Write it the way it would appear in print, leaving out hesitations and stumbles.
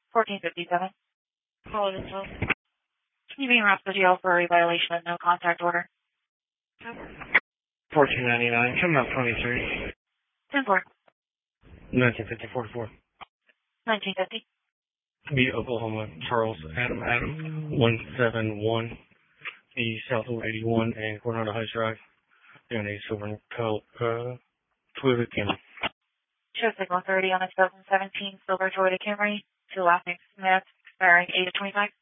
1457. Follow this close. Can you be wrapped to jail for a violation of no contact order? 1499, come out 23. 10-4. 1950, 44. 1950. B, Oklahoma, Charles, Adam, 171, B, Southwood 81, and Coronado Heights Drive. And a silver and Toyota Camry. Show signal 30 on a 2017 silver Toyota Camry. 2 last names, Smith, expiring 8 of 25.